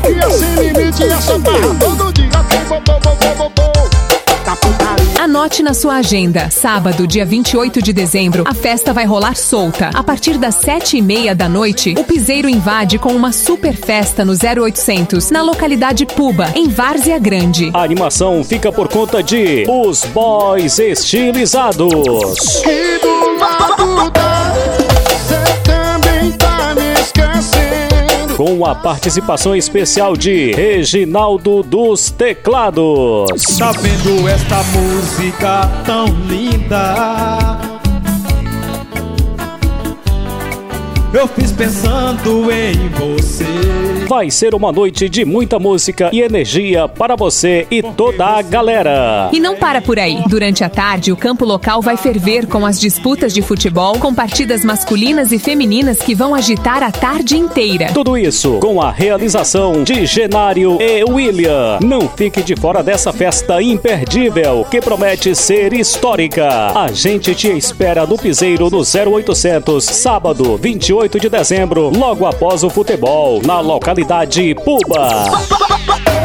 dia sem limite, essa barra todo dia tem bobô. Anote na sua agenda. Sábado, dia 28 de dezembro, a festa vai rolar solta. A partir das 7h30 da noite, o piseiro invade com uma super festa no 0800, na localidade Puba, em Várzea Grande. A animação fica por conta de Os Boys Estilizados. E do lado da cê também tá me esquecendo. Com a participação especial de Reginaldo dos Teclados. Tá vendo esta música tão linda? Eu fiz pensando em você. Vai ser uma noite de muita música e energia para você e toda a galera. E não para por aí. Durante a tarde, o campo local vai ferver com as disputas de futebol, com partidas masculinas e femininas que vão agitar a tarde inteira. Tudo isso com a realização de Genário e William. Não fique de fora dessa festa imperdível que promete ser histórica. A gente te espera no Piseiro no 0800, sábado 28 de dezembro, logo após o futebol, na localidade Puba.